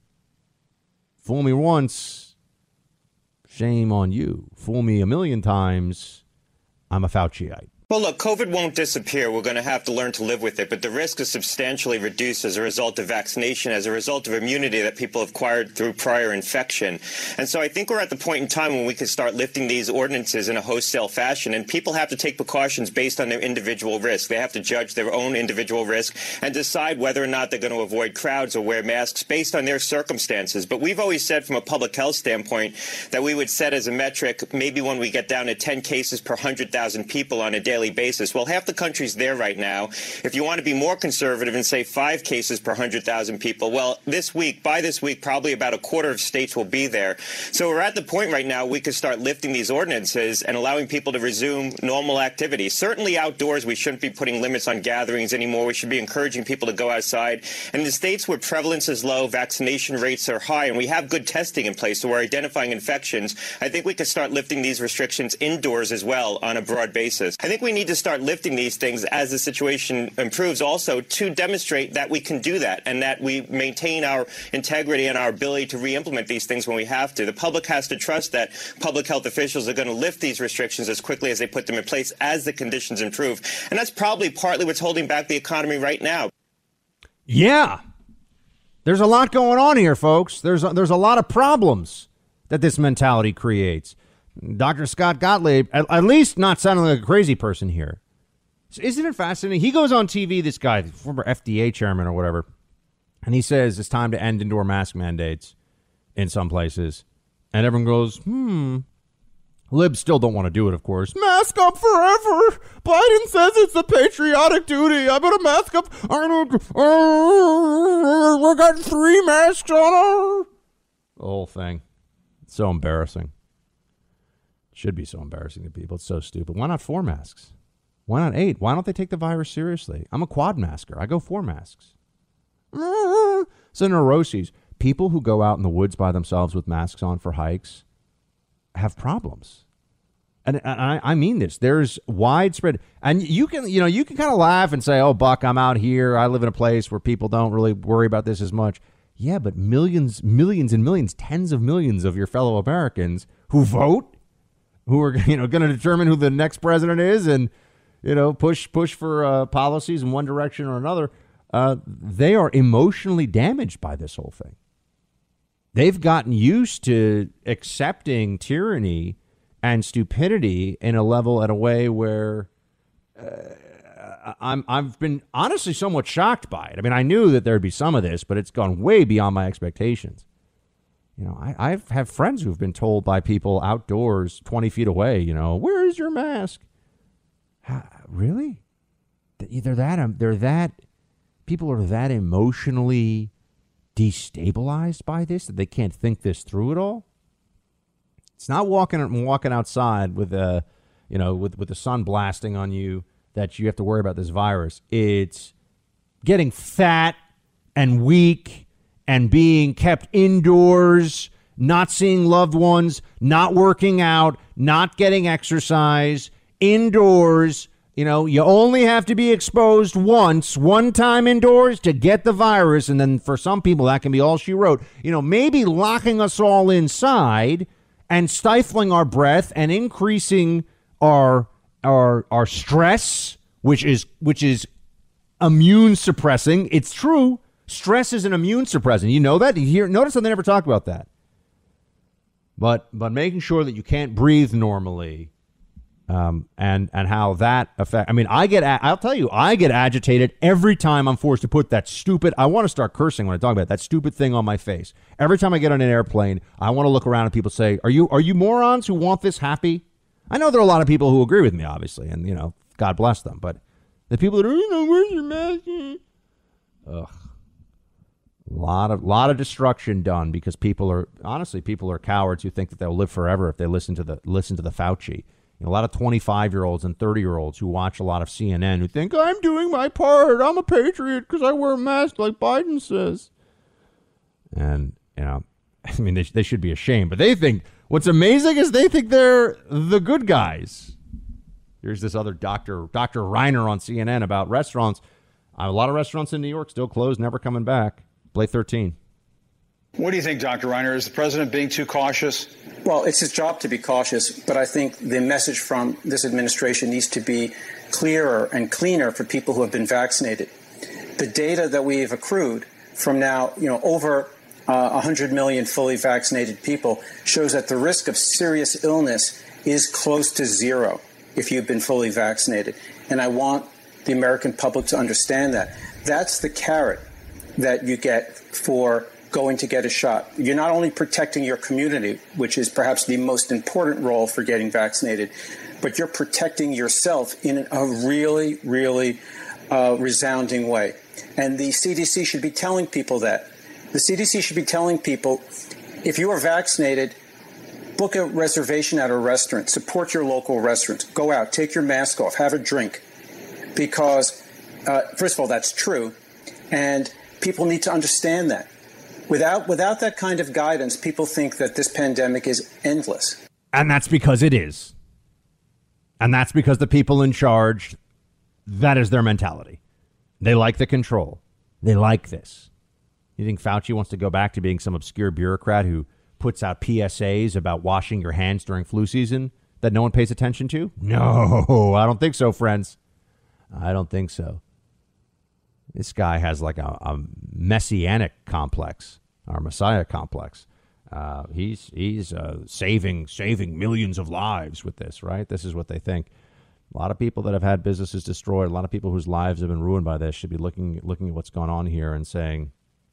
Fool me once, shame on you. Fool me a million times, I'm a Fauciite. Well, look, COVID won't disappear. We're going to have to learn to live with it. But the risk is substantially reduced as a result of vaccination, as a result of immunity that people have acquired through prior infection. And so I think we're at the point in time when we can start lifting these ordinances in a wholesale fashion. And people have to take precautions based on their individual risk. They have to judge their own individual risk and decide whether or not they're going to avoid crowds or wear masks based on their circumstances. But we've always said from a public health standpoint that we would set as a metric maybe when we get down to ten cases per one hundred thousand people on a daily basis. Well, half the country's there right now. If you want to be more conservative and say five cases per one hundred thousand people, well, this week, by this week, probably about a quarter of states will be there. So we're at the point right now we could start lifting these ordinances and allowing people to resume normal activity. Certainly outdoors, we shouldn't be putting limits on gatherings anymore. We should be encouraging people to go outside. And in the states where prevalence is low, vaccination rates are high, and we have good testing in place, so we're identifying infections, I think we could start lifting these restrictions indoors as well on a broad basis. I think we need to start lifting these things as the situation improves also to demonstrate that we can do that and that we maintain our integrity and our ability to re-implement these things when we have to. The public has to trust that public health officials are going to lift these restrictions as quickly as they put them in place as the conditions improve. And that's probably partly what's holding back the economy right now. Yeah. There's a lot going on here, folks. There's a, there's a lot of problems that this mentality creates. Doctor Scott Gottlieb, at, at least not sounding like a crazy person here. So isn't it fascinating? He goes on T V, this guy, former F D A chairman or whatever, and he says it's time to end indoor mask mandates in some places. And everyone goes, hmm, Libs still don't want to do it, of course. Mask up forever. Biden says it's a patriotic duty. I'm going to mask up. I don't, uh, we got three masks on her. The whole thing. It's so embarrassing. It should be so embarrassing to people. It's so stupid. Why not four masks? Why not eight? Why don't they take the virus seriously? I'm a quad masker. I go four masks. So neuroses. People who go out in the woods by themselves with masks on for hikes have problems. And I, I mean this. There's widespread, and you can, you know, you can kind of laugh and say, oh, Buck, I'm out here. I live in a place where people don't really worry about this as much. Yeah, but millions, millions and millions, tens of millions of your fellow Americans who vote, who are, you know, going to determine who the next president is and, you know, push push for uh, policies in one direction or another, uh, they are emotionally damaged by this whole thing. They've gotten used to accepting tyranny and stupidity in a level, at a way where uh, I'm, I've been honestly somewhat shocked by it. I mean, I knew that there'd be some of this, but it's gone way beyond my expectations. You know, I I've have friends who've been told by people outdoors twenty feet away, you know, where is your mask? How, really? They're that, um, they're that, people are that emotionally destabilized by this that they can't think this through at all. It's not walking walking outside with a, you know, with with the sun blasting on you that you have to worry about this virus. It's getting fat and weak and being kept indoors, not seeing loved ones, not working out, not getting exercise, indoors. You know, you only have to be exposed once, one time indoors to get the virus. And then for some people, that can be all she wrote. You know, maybe locking us all inside and stifling our breath and increasing our our our stress, which is which is immune suppressing. It's true. Stress is an immune suppressant. You know that? You hear, notice that they never talk about that. But but making sure that you can't breathe normally. Um, and and how that affect. I mean, I get. I'll tell you, I get agitated every time I'm forced to put that stupid. I want to start cursing when I talk about it, that stupid thing on my face. Every time I get on an airplane, I want to look around and people say, "Are you are you morons who want this happy?" I know there are a lot of people who agree with me, obviously, and you know, God bless them. But the people that are, you know, where's your mask? Ugh, a lot of lot of destruction done because people are honestly people are cowards who think that they'll live forever if they listen to the listen to the Fauci. You know, a lot of twenty-five-year-olds and thirty-year-olds who watch a lot of C N N who think, I'm doing my part. I'm a patriot because I wear a mask like Biden says. And, you know, I mean, they, they should be ashamed. But they think, what's amazing is they think they're the good guys. Here's this other doctor, Doctor Reiner on C N N about restaurants. A lot of restaurants in New York still closed, never coming back. Play thirteen. What do you think, Doctor Reiner? Is the president being too cautious? Well, it's his job to be cautious, but I think the message from this administration needs to be clearer and cleaner for people who have been vaccinated. The data that we've accrued from now, you know, over uh, one hundred million fully vaccinated people shows that the risk of serious illness is close to zero if you've been fully vaccinated. And I want the American public to understand that. That's the carrot that you get for going to get a shot. You're not only protecting your community, which is perhaps the most important role for getting vaccinated, but you're protecting yourself in a really, really uh, resounding way. And the C D C should be telling people that. The C D C should be telling people, if you are vaccinated, book a reservation at a restaurant, support your local restaurants, go out, take your mask off, have a drink. Because, uh, first of all, that's true. And people need to understand that. Without without that kind of guidance, people think that this pandemic is endless. And that's because it is. And that's because the people in charge, that is their mentality. They like the control. They like this. You think Fauci wants to go back to being some obscure bureaucrat who puts out P S As about washing your hands during flu season that no one pays attention to? No, I don't think so, friends. I don't think so. This guy has like a, a messianic complex, or messiah complex. Uh, he's he's uh, saving saving millions of lives with this, right? This is what they think. A lot of people that have had businesses destroyed, a lot of people whose lives have been ruined by this should be looking looking at what's going on here and saying,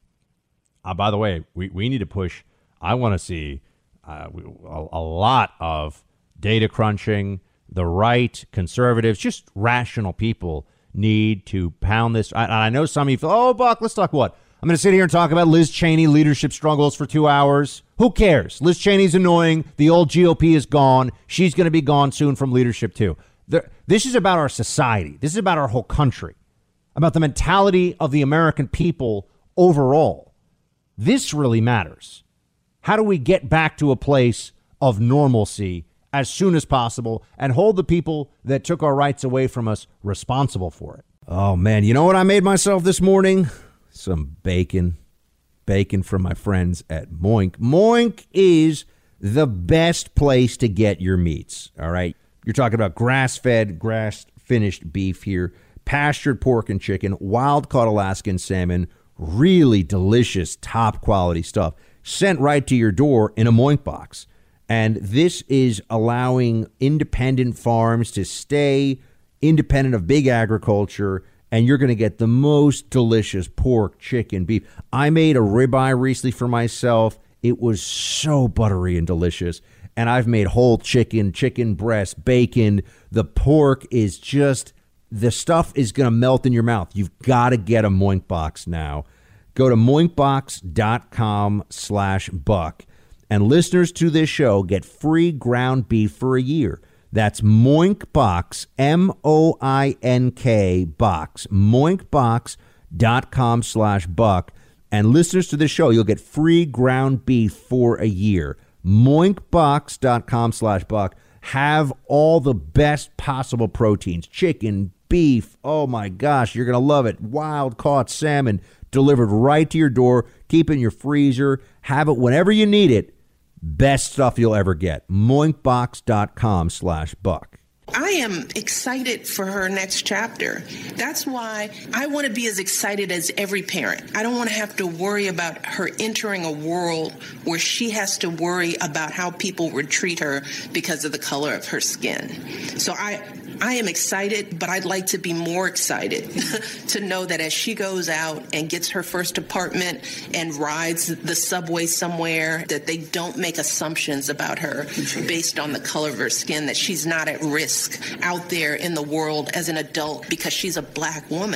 uh, by the way, we, we need to push. I want to see uh, a, a lot of data crunching, the right, conservatives, just rational people need to pound this. I, I know some of you feel, oh, Buck, let's talk what? I'm going to sit here and talk about Liz Cheney leadership struggles for two hours. Who cares? Liz Cheney's annoying. The old G O P is gone. She's going to be gone soon from leadership, too. The, this is about our society. This is about our whole country, about the mentality of the American people overall. This really matters. How do we get back to a place of normalcy as soon as possible and hold the people that took our rights away from us responsible for it? Oh, man, you know what I made myself this morning? Some bacon. Bacon from my friends at Moink. Moink is the best place to get your meats, all right? You're talking about grass-fed, grass-finished beef here, pastured pork and chicken, wild-caught Alaskan salmon, really delicious, top-quality stuff sent right to your door in a Moink box. And this is allowing independent farms to stay independent of big agriculture, and you're going to get the most delicious pork, chicken, beef. I made a ribeye recently for myself. It was so buttery and delicious. And I've made whole chicken, chicken breast, bacon. The pork is just, the stuff is going to melt in your mouth. You've got to get a Moink box now. Go to moinkbox.com slash buck. And listeners to this show get free ground beef for a year. That's Moinkbox, M O I N K box, moinkbox.com slash buck. And listeners to this show, you'll get free ground beef for a year. Moinkbox.com slash buck. Have all the best possible proteins. Chicken, beef. Oh, my gosh, you're going to love it. Wild-caught salmon delivered right to your door. Keep it in your freezer. Have it whenever you need it. Best stuff you'll ever get. Moinkbox.com slash buck. I am excited for her next chapter. That's why I want to be as excited as every parent. I don't want to have to worry about her entering a world where she has to worry about how people would treat her because of the color of her skin. So I I am excited, but I'd like to be more excited to know that as she goes out and gets her first apartment and rides the subway somewhere, that they don't make assumptions about her based on the color of her skin, that she's not at risk out there in the world as an adult because she's a black woman.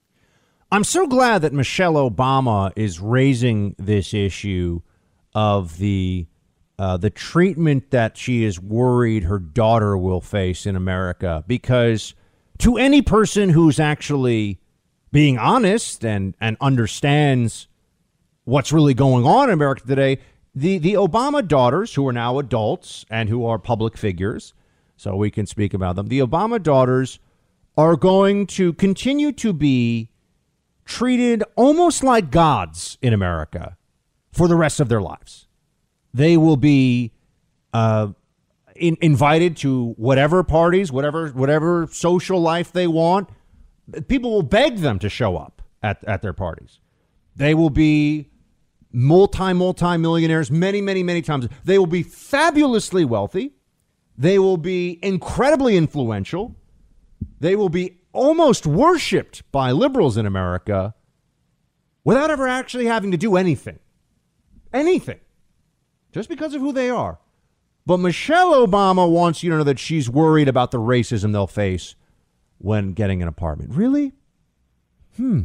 I'm so glad that Michelle Obama is raising this issue of the Uh, the treatment that she is worried her daughter will face in America, because to any person who's actually being honest and, and understands what's really going on in America today, the, the Obama daughters, who are now adults and who are public figures, so we can speak about them, the Obama daughters are going to continue to be treated almost like gods in America for the rest of their lives. They will be uh, in, invited to whatever parties, whatever whatever social life they want. People will beg them to show up at, at their parties. They will be multi, multi-millionaires many, many, many times. They will be fabulously wealthy. They will be incredibly influential. They will be almost worshipped by liberals in America without ever actually having to do anything. Anything. Just because of who they are. But Michelle Obama wants you to know that she's worried about the racism they'll face when getting an apartment. Really? Hmm.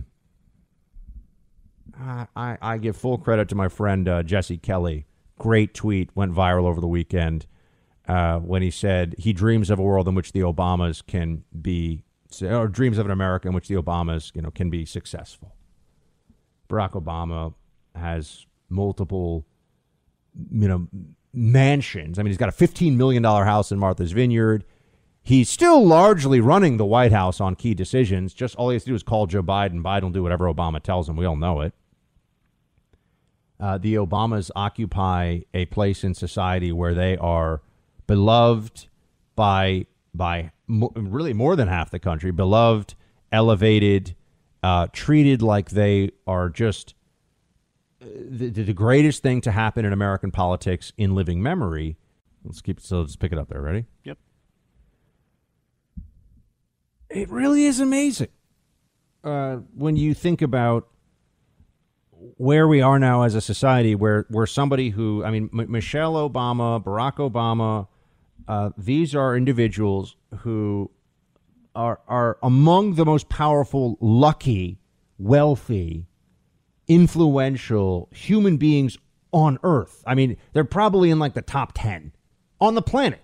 I, I, I give full credit to my friend uh, Jesse Kelly. Great tweet, went viral over the weekend uh, when he said he dreams of a world in which the Obamas can be, or dreams of an America in which the Obamas, you know, can be successful. Barack Obama has multiple, you know, mansions. I mean, he's got a fifteen million dollars house in Martha's Vineyard. He's still largely running the White House on key decisions. Just all he has to do is call Joe Biden. Biden will do whatever Obama tells him. We all know it. Uh, the Obamas occupy a place in society where they are beloved by, by mo- really more than half the country. Beloved, elevated, uh, treated like they are just The, the greatest thing to happen in American politics in living memory. Let's keep so let's pick it up there. Ready? Yep. It really is amazing uh, when you think about where we are now as a society, where where somebody who, I mean, M- Michelle Obama, Barack Obama, uh, these are individuals who are are among the most powerful, lucky, wealthy, influential human beings on Earth. I mean, they're probably in like the top ten on the planet.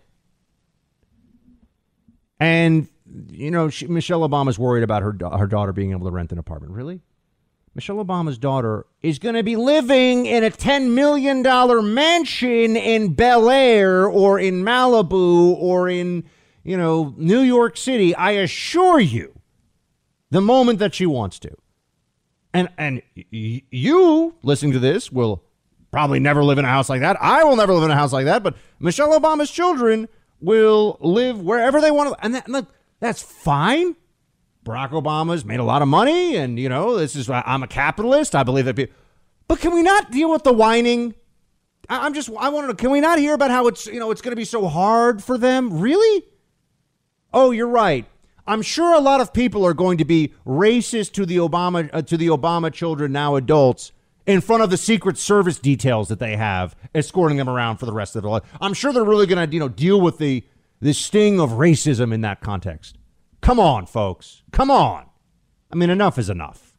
And, you know, she, Michelle Obama's worried about her, her daughter being able to rent an apartment. Really? Michelle Obama's daughter is going to be living in a ten million dollars mansion in Bel Air or in Malibu or in, you know, New York City, I assure you, the moment that she wants to. And and y- you, listening to this, will probably never live in a house like that. I will never live in a house like that. But Michelle Obama's children will live wherever they want to. And that, look, that's fine. Barack Obama's made a lot of money. And, you know, this is, I'm a capitalist. I believe that people. But can we not deal with the whining? I, I'm just, I want to know, can we not hear about how it's, you know, it's going to be so hard for them? Really? Oh, you're right. I'm sure a lot of people are going to be racist to the Obama uh, to the Obama children, now adults, in front of the Secret Service details that they have escorting them around for the rest of their life. I'm sure they're really going to, you know, deal with the the sting of racism in that context. Come on, folks. Come on. I mean, enough is enough.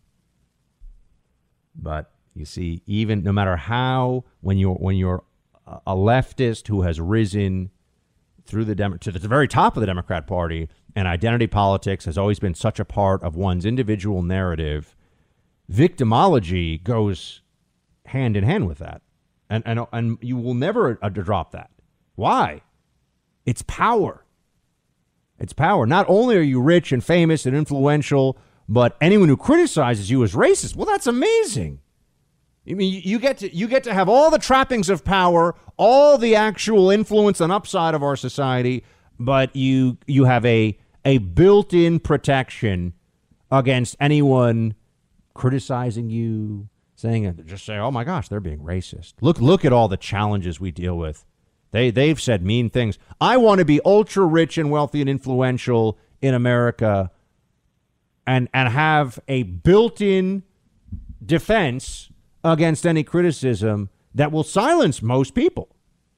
But you see, even no matter how, when you're when you're a leftist who has risen through the Dem- to the very top of the Democrat Party, and identity politics has always been such a part of one's individual narrative, victimology goes hand in hand with that. And and, and you will never uh, drop that. Why? It's power. It's power. Not only are you rich and famous and influential, but anyone who criticizes you is racist. Well, that's amazing. I mean, you get to you get to have all the trappings of power, all the actual influence and upside of our society, but you you have a a built-in protection against anyone criticizing you, saying just say, "Oh my gosh, they're being racist." Look look at all the challenges we deal with. They they've said mean things. I want to be ultra rich and wealthy and influential in America, and and have a built-in defense against any criticism that will silence most people.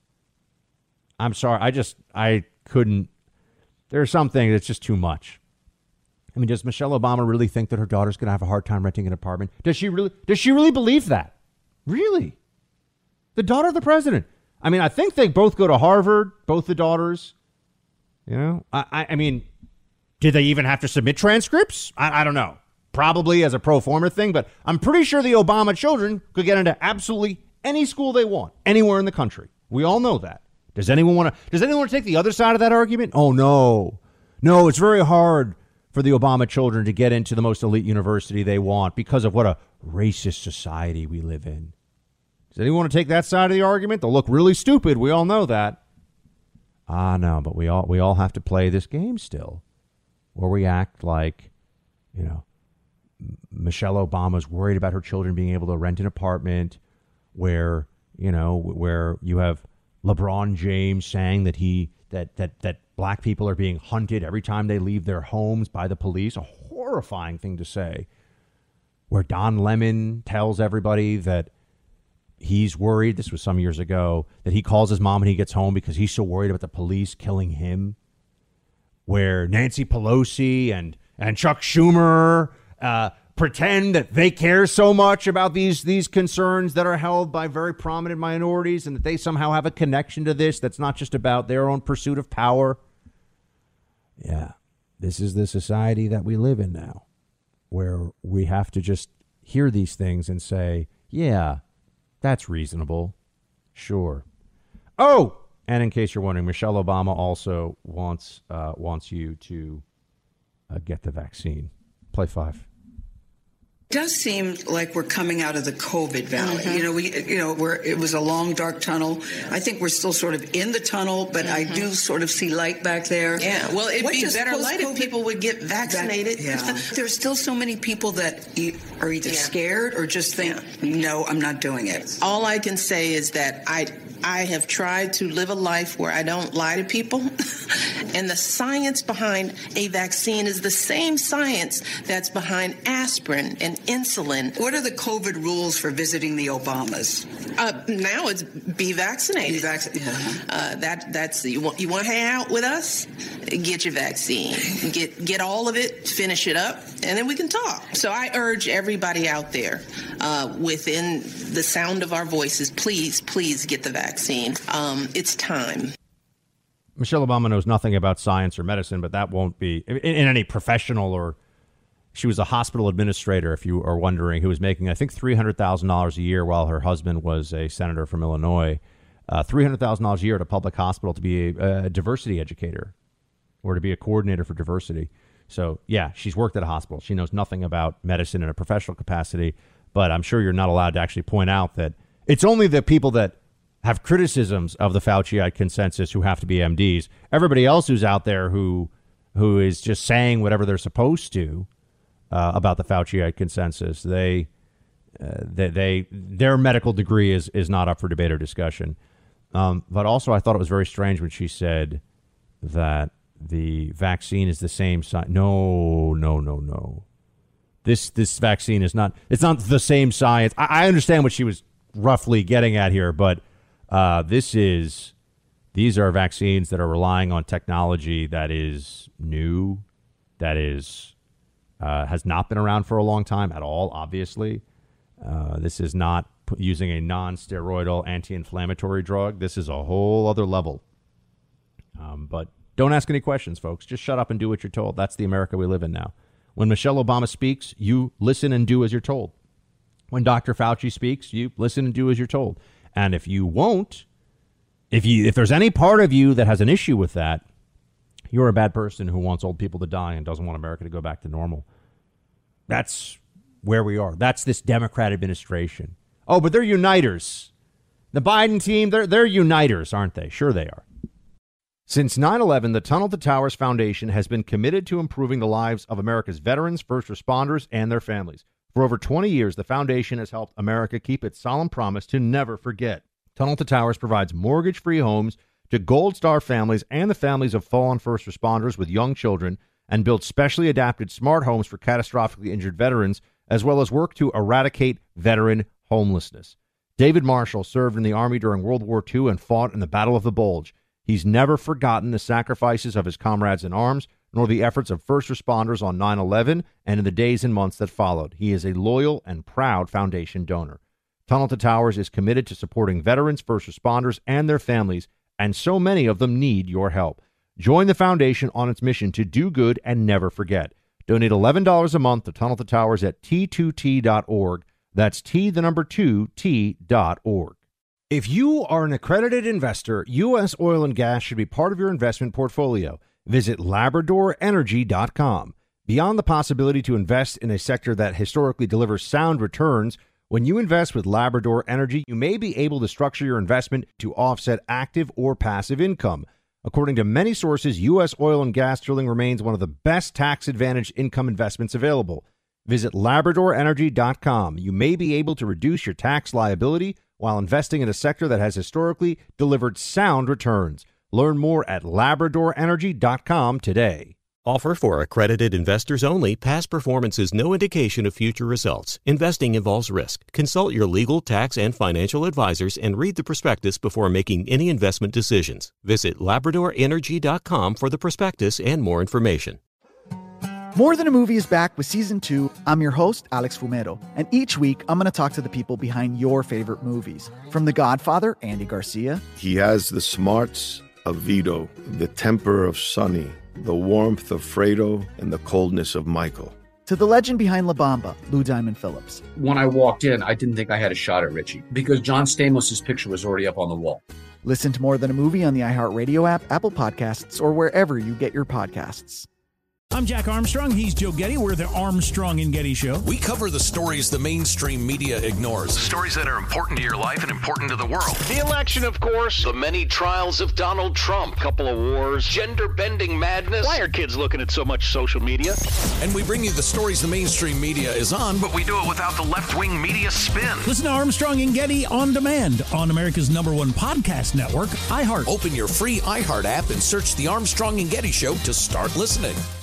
I'm sorry. I just, I couldn't. There's something that's just too much. I mean, does Michelle Obama really think that her daughter's going to have a hard time renting an apartment? Does she really, does she really believe that? Really? The daughter of the president. I mean, I think they both go to Harvard, both the daughters. You know, I, I, I mean, did they even have to submit transcripts? I, I don't know. Probably as a pro forma thing, but I'm pretty sure the Obama children could get into absolutely any school they want, anywhere in the country. We all know that. Does anyone want to, does anyone want to take the other side of that argument? Oh, no. No, it's very hard for the Obama children to get into the most elite university they want because of what a racist society we live in. Does anyone want to take that side of the argument? They'll look really stupid. We all know that. Ah, no, but we all, we all have to play this game still, where we act like, you know, Michelle Obama's worried about her children being able to rent an apartment, where, you know, where you have LeBron James saying that he that that that black people are being hunted every time they leave their homes by the police. A horrifying thing to say. Where Don Lemon tells everybody that he's worried, this was some years ago, that he calls his mom when he gets home because he's so worried about the police killing him. Where Nancy Pelosi and and Chuck Schumer Uh, pretend that they care so much about these these concerns that are held by very prominent minorities, and that they somehow have a connection to this that's not just about their own pursuit of power. Yeah, this is the society that we live in now, where we have to just hear these things and say, yeah, that's reasonable. Sure. Oh, and in case you're wondering, Michelle Obama also wants uh, wants you to uh, get the vaccine. Play five. It does seem like we're coming out of the COVID valley. Mm-hmm. You know, we, you know, where it was a long, dark tunnel. I think we're still sort of in the tunnel, but mm-hmm. I do sort of see light back there. Yeah, well, it'd what be better light if people would get vaccinated. That, yeah. There's still so many people that are either yeah. scared or just think, yeah. no, I'm not doing it. All I can say is that I I have tried to live a life where I don't lie to people. And the science behind a vaccine is the same science that's behind aspirin and insulin. What are the COVID rules for visiting the Obamas? Uh, now it's be vaccinated. Be vaccinated. Yeah. Uh, that that's you want you want to hang out with us? Get your vaccine. Get get all of it. Finish it up, and then we can talk. So I urge everybody out there, uh, within the sound of our voices, please, please get the vaccine. Um, it's time. Michelle Obama knows nothing about science or medicine, but that won't be in, in any professional or she was a hospital administrator, if you are wondering, who was making, I think, three hundred thousand dollars a year while her husband was a senator from Illinois. Uh, three hundred thousand dollars a year at a public hospital to be a, a diversity educator or to be a coordinator for diversity. So, yeah, she's worked at a hospital. She knows nothing about medicine in a professional capacity, but I'm sure you're not allowed to actually point out that it's only the people that have criticisms of the Fauciite consensus who have to be M Ds. Everybody else who's out there who who is just saying whatever they're supposed to uh, about the Fauciite consensus, they, uh, they they their medical degree is is not up for debate or discussion. Um, but also, I thought it was very strange when she said that the vaccine is the same science. No, no, no, no. This this vaccine is not. It's not the same science. I, I understand what she was roughly getting at here, but. Uh, this is, these are vaccines that are relying on technology that is new, that is, uh, has not been around for a long time at all, obviously. Uh, this is not p- using a non-steroidal anti-inflammatory drug. This is a whole other level. Um, but don't ask any questions, folks. Just shut up and do what you're told. That's the America we live in now. When Michelle Obama speaks, you listen and do as you're told. When Doctor Fauci speaks, you listen and do as you're told. And if you won't, if you if there's any part of you that has an issue with that, you're a bad person who wants old people to die and doesn't want America to go back to normal. That's where we are. That's this Democrat administration. Oh, but they're uniters. The Biden team, they're they're uniters, aren't they? Sure they are. Since nine eleven, the Tunnel to Towers Foundation has been committed to improving the lives of America's veterans, first responders, and their families. For over twenty years, the foundation has helped America keep its solemn promise to never forget. Tunnel to Towers provides mortgage-free homes to Gold Star families and the families of fallen first responders with young children, and builds specially adapted smart homes for catastrophically injured veterans, as well as work to eradicate veteran homelessness. David Marshall served in the Army during World War Two and fought in the Battle of the Bulge. He's never forgotten the sacrifices of his comrades in arms, nor the efforts of first responders on nine eleven and in the days and months that followed. He is a loyal and proud foundation donor. Tunnel to Towers is committed to supporting veterans, first responders, and their families, and so many of them need your help. Join the foundation on its mission to do good and never forget. Donate eleven dollars a month to Tunnel to Towers at T two T dot org. That's T, the number two, T dot org. If you are an accredited investor, U S oil and gas should be part of your investment portfolio. Visit Labrador Energy dot com. Beyond the possibility to invest in a sector that historically delivers sound returns, when you invest with Labrador Energy, you may be able to structure your investment to offset active or passive income. According to many sources, U S oil and gas drilling remains one of the best tax-advantaged income investments available. Visit Labrador Energy dot com. You may be able to reduce your tax liability while investing in a sector that has historically delivered sound returns. Learn more at Labrador Energy dot com today. Offer for accredited investors only. Past performance is no indication of future results. Investing involves risk. Consult your legal, tax, and financial advisors and read the prospectus before making any investment decisions. Visit Labrador Energy dot com for the prospectus and more information. More Than a Movie is back with season two. I'm your host, Alex Fumero, and each week I'm going to talk to the people behind your favorite movies. From The Godfather, Andy Garcia. He has the smarts of Vito, the temper of Sonny, the warmth of Fredo, and the coldness of Michael. To the legend behind La Bamba, Lou Diamond Phillips. When I walked in, I didn't think I had a shot at Richie because John Stamos' picture was already up on the wall. Listen to More Than a Movie on the iHeartRadio app, Apple Podcasts, or wherever you get your podcasts. I'm Jack Armstrong. He's Joe Getty. We're the Armstrong and Getty Show. We cover the stories the mainstream media ignores. Stories that are important to your life and important to the world. The election, of course. The many trials of Donald Trump. Couple of wars. Gender-bending madness. Why are kids looking at so much social media? And we bring you the stories the mainstream media is on, but we do it without the left-wing media spin. Listen to Armstrong and Getty on demand on America's number one podcast network, iHeart. Open your free iHeart app and search the Armstrong and Getty Show to start listening.